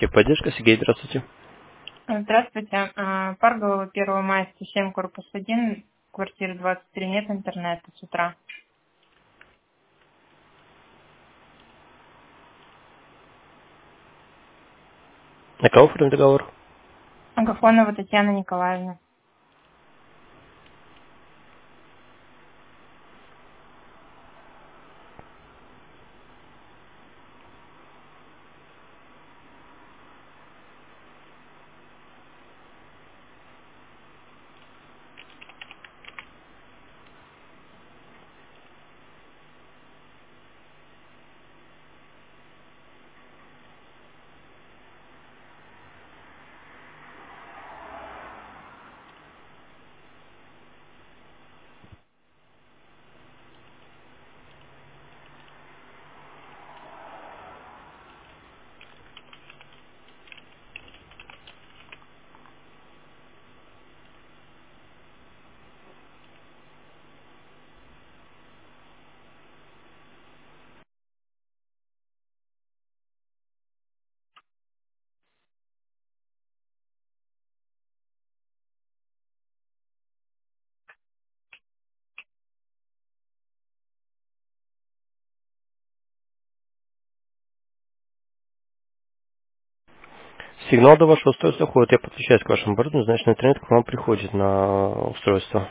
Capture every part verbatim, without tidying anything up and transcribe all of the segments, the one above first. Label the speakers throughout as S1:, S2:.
S1: Техподдержка, Сергей, здравствуйте.
S2: Здравствуйте. А, Парголова, первого мая, сто семь, корпус один, квартира двадцать три, нет интернета с утра.
S1: На кого оформим договор?
S2: Агафонова Татьяна Николаевна.
S1: Сигнал до вашего устройства ходит. Я подключаюсь к вашему оборудованию, значит, на интернет к вам приходит на устройство.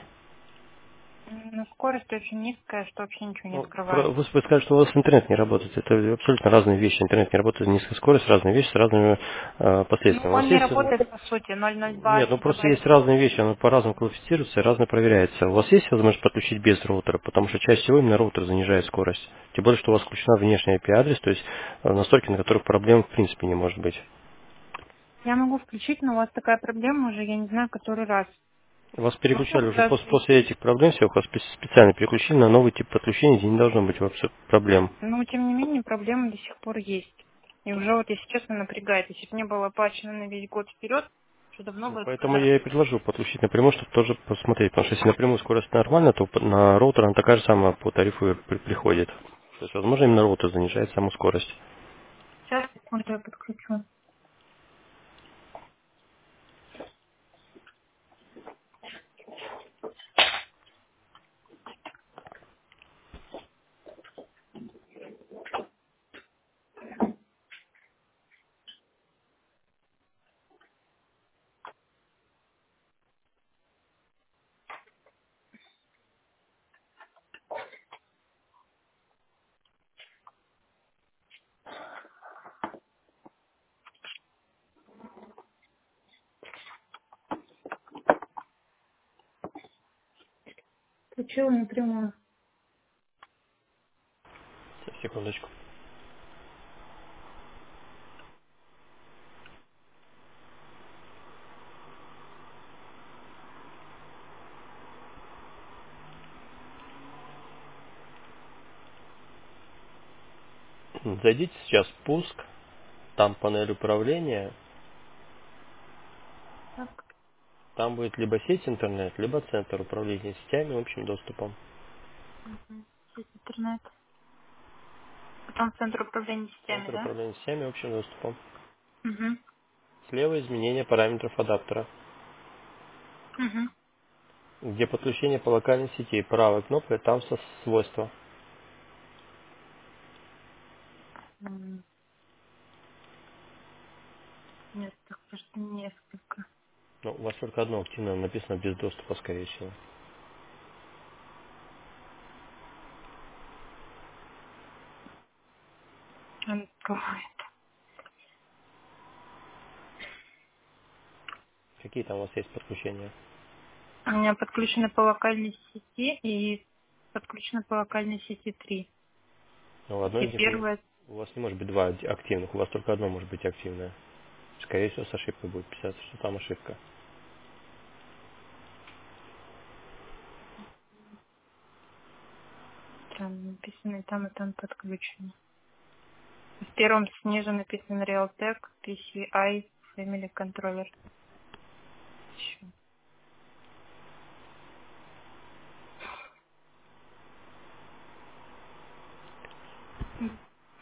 S2: М, Ну, скорость очень низкая, что вообще ничего не
S1: Ну, про-
S2: открывает.
S1: Вы вы скажете, что у вас интернет не работает. Это абсолютно разные вещи. Интернет не работает, низкая скорость, разные вещи с разными э,
S2: Ну,
S1: последствиями. У вас
S2: он не
S1: есть... э,
S2: работает, по сути, ноль ноль два
S1: Нет, ну просто есть
S2: гигабайт.
S1: разные вещи, оно по-разному классифицируется и разно проверяется. У вас есть возможность подключить без роутера, потому что чаще всего именно роутер занижает скорость. Тем более, что у вас включена внешняя ай пи-адрес, то есть э, настройки, на которых проблем в принципе не может быть.
S2: Я могу включить, но у вас такая проблема уже, я не знаю, который раз.
S1: Вас
S2: Можно
S1: переключали уже
S2: пытаться?
S1: после, после этих проблем всех, вас спе- специально переключили на новый тип подключения, где не должно быть вообще проблем.
S2: Но, тем не менее, проблемы до сих пор есть. И уже вот, если честно, напрягает. Если бы не было оплачено на весь год вперед, то давно
S1: Ну,
S2: бы
S1: поэтому
S2: отказались.
S1: я и предложил подключить напрямую, чтобы тоже посмотреть. Потому что если напрямую скорость нормальная, то по- на роутер она такая же самая по тарифу и при- приходит. То есть, возможно, именно роутер занижает саму скорость.
S2: Сейчас, секунду, я подключу. Включила напрямую.
S1: Сейчас, секундочку. Зайдите сейчас в пуск, там панель управления,
S2: Так,
S1: там будет либо сеть интернет, либо центр управления сетями и общим доступом.
S2: угу. Сеть интернет. Потом центр управления сетями,
S1: Центр
S2: да?
S1: управления сетями и общим доступом.
S2: Угу.
S1: Слева изменение параметров адаптера,
S2: Угу.
S1: где подключение по локальной сети. Правой кнопкой там со свойства.
S2: М, Нет, так просто несколько.
S1: Ну, у вас только одно активное написано без доступа, скорее всего.
S2: Он открывает.
S1: Какие там у вас есть подключения?
S2: У меня подключено по локальной сети и подключено по локальной сети три.
S1: Ну, одно
S2: И
S1: из них у
S2: первое,
S1: у вас не может быть два ади- активных, у вас только одно может быть активное. Скорее всего, с ошибкой будет писаться, что там ошибка.
S2: там написано и там, и там подключено. В первом снизу написано Realtek, пи си ай, Family Controller. Ещё.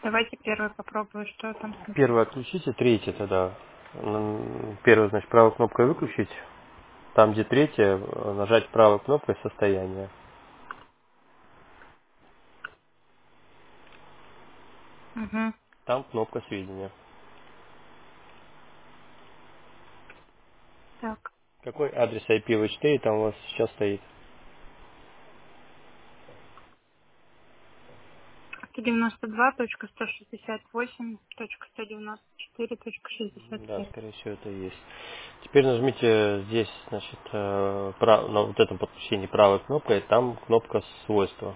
S2: Давайте первый попробую, что там.
S1: Первый отключите, третий тогда. М, Первый, значит, правой кнопкой выключить. Там, где третье, э, нажать правой кнопкой состояние.
S2: Угу.
S1: Там кнопка сведения.
S2: Так.
S1: Какой адрес ай пи ви четыре там у вас сейчас стоит?
S2: сто девяносто два точка сто шестьдесят восемь точка сто девяносто четыре точка шестьдесят
S1: Да,
S2: семь.
S1: скорее всего, это и есть. Теперь нажмите здесь, значит, э, прав- на вот этом подключении правой кнопкой, там кнопка свойства.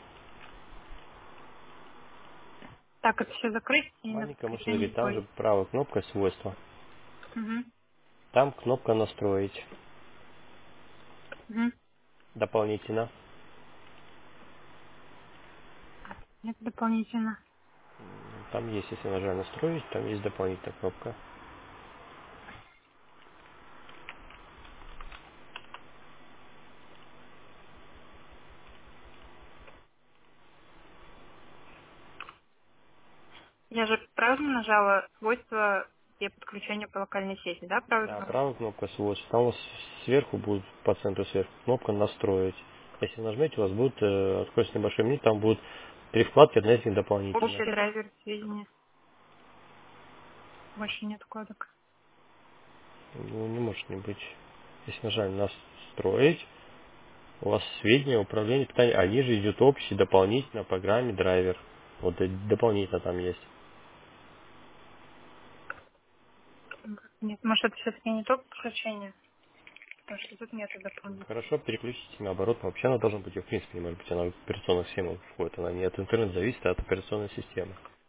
S2: Так, это все закрыть и на
S1: Маленькая можете закрыть,
S2: подключение
S1: там же
S2: свой.
S1: правой кнопкой свойства.
S2: Угу.
S1: Там кнопка настроить.
S2: Угу.
S1: Дополнительно.
S2: Нет, дополнительно.
S1: Там есть, если нажать настроить, там есть дополнительная кнопка.
S2: Я же правильно нажала свойства для подключения по локальной сети, да, правой
S1: Да,
S2: кнопкой?
S1: правая кнопка свойства. Там у вас сверху будет, по центру сверху, кнопка настроить. Если нажмете, у вас будет, э, откроется небольшой меню, там будут три вкладки, одна из них дополнительно.
S2: Общий драйвер сведения. Больше нет вкладок.
S1: Ну, не может не быть. Если нажали настроить, у вас сведения управления питанием, а ниже идет общий дополнительно в программе драйвер. Вот и дополнительно там есть.
S2: Нет, может, это все-таки не то подключение? Потому что тут нету дополнительно.
S1: Хорошо, переключите наоборот. Вообще она должна быть, в принципе, не может быть, она в операционных системах входит. Она не от интернета зависит, а от операционной системы.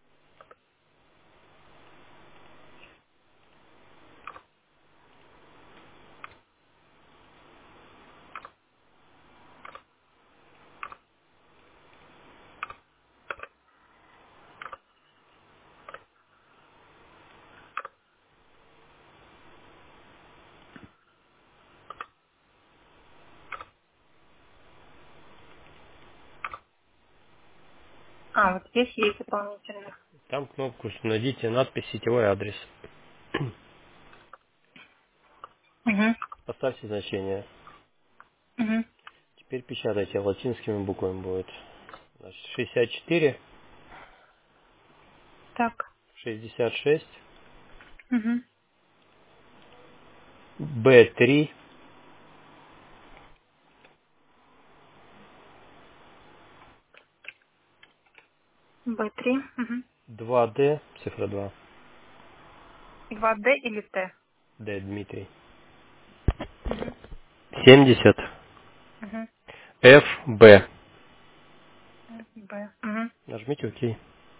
S2: А, вот здесь есть дополнительно.
S1: Там кнопку найдите надпись «Сетевой адрес».
S2: Угу.
S1: Поставьте значение.
S2: Угу.
S1: Теперь печатайте латинскими буквами будет. Значит, шестьдесят четыре,
S2: Так.
S1: шестьдесят шесть,
S2: Угу.
S1: бэ три,
S2: бэ три. Угу.
S1: два дэ, цифра два,
S2: два дэ или Т?
S1: Д Дмитрий,
S2: Угу.
S1: семьдесят,
S2: Угу.
S1: эф бэ.
S2: Б. Угу.
S1: Нажмите ОК.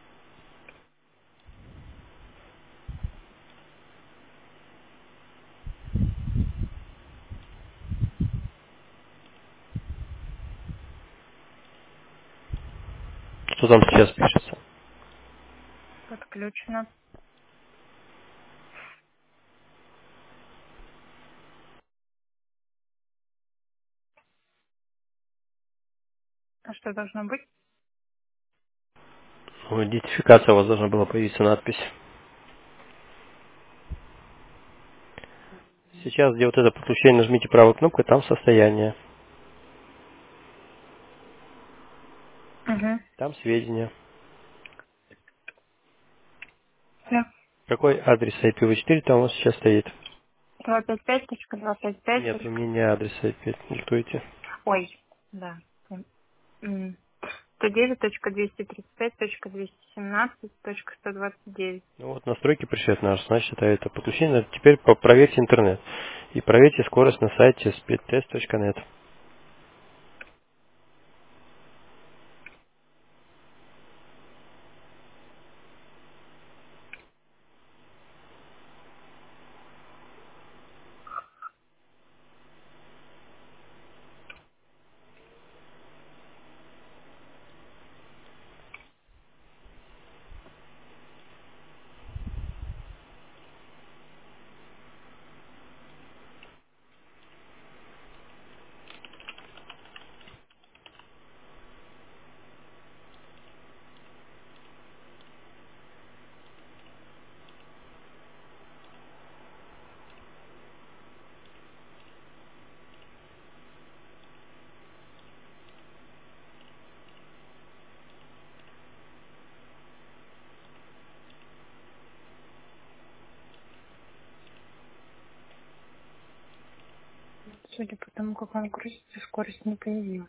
S1: Что там сейчас пишется?
S2: Подключено. А что должно быть?
S1: Ну, идентификация у вас должна была появиться надпись. Сейчас, где вот это подключение, нажмите правой кнопкой, там состояние.
S2: Угу.
S1: Там сведения.
S2: Все.
S1: Какой адрес ай пи ви четыре там у вас сейчас стоит?
S2: два пять пять точка два пять пять
S1: Нет, вы
S2: точка.
S1: мне не адрес ай пи диктуете.
S2: Ой, да. М. сто девять точка двести тридцать пять точка двести семнадцать точка сто двадцать девять.
S1: Ну вот, настройки пришли от нас, значит, это, это подключение. Теперь по- проверьте интернет. И проверьте скорость на сайте speedtest точка нет.
S2: Судя по тому, как он грузится, скорость не появилась.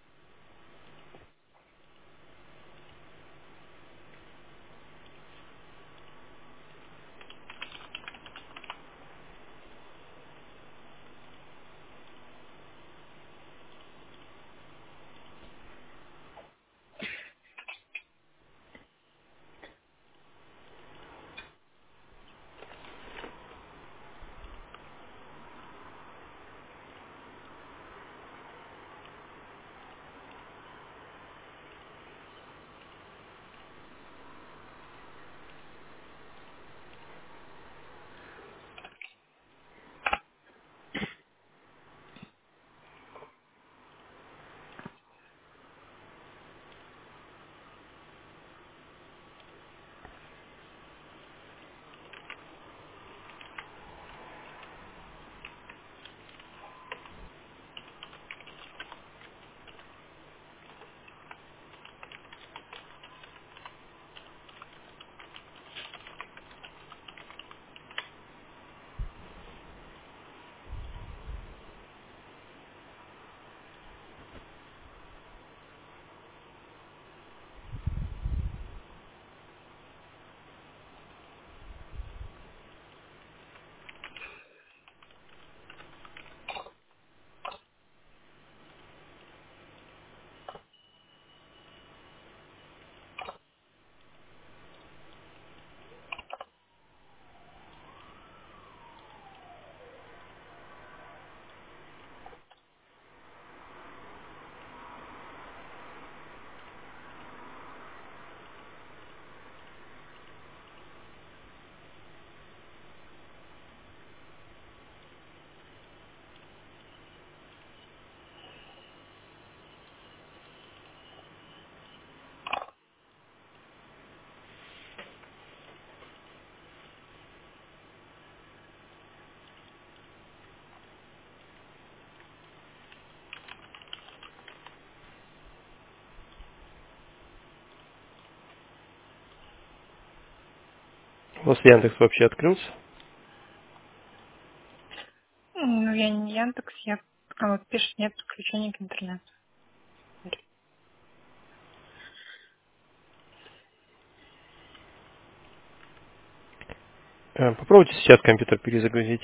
S1: У вас Яндекс вообще открылся?
S2: Ну, я не Яндекс, я... А вот пишет, нет подключения к интернету.
S1: Э, Попробуйте сейчас компьютер перезагрузить.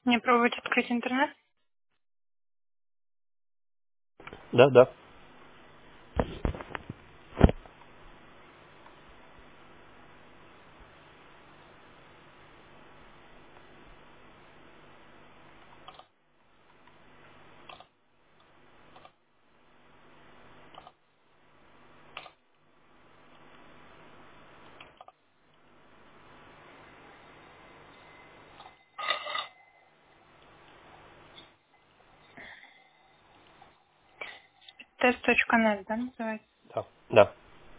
S2: Мне пробовать открыть интернет?
S1: Да, да.
S2: тест точка нет, да, называется?
S1: Да. Да.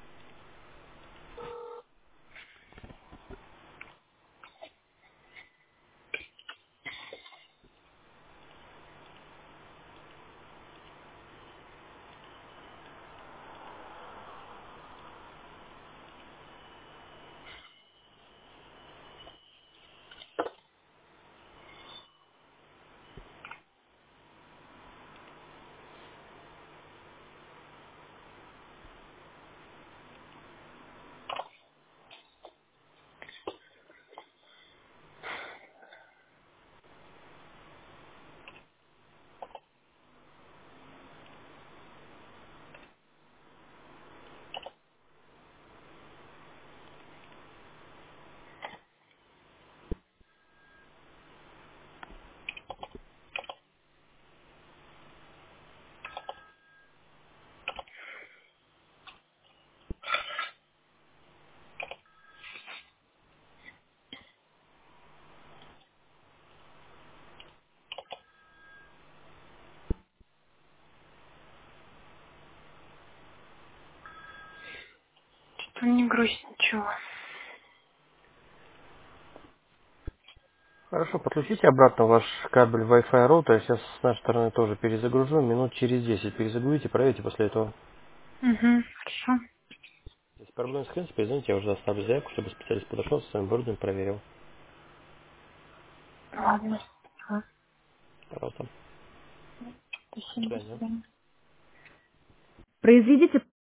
S2: Что-то не грусть ничего.
S1: Хорошо, подключите обратно ваш кабель Wi-Fi роутера. Сейчас с нашей стороны тоже перезагружу. Минут через десять перезагрузите, проверьте после этого.
S2: Угу, хорошо.
S1: Если проблемы с клиентом, перезвоните, я уже оставлю заявку, чтобы специалист подошел, со своим оборудованием проверил.
S2: Ладно. Ага.
S1: Пожалуйста. До
S2: Спасибо, до
S1: свидания.
S2: свидания.
S3: Произведите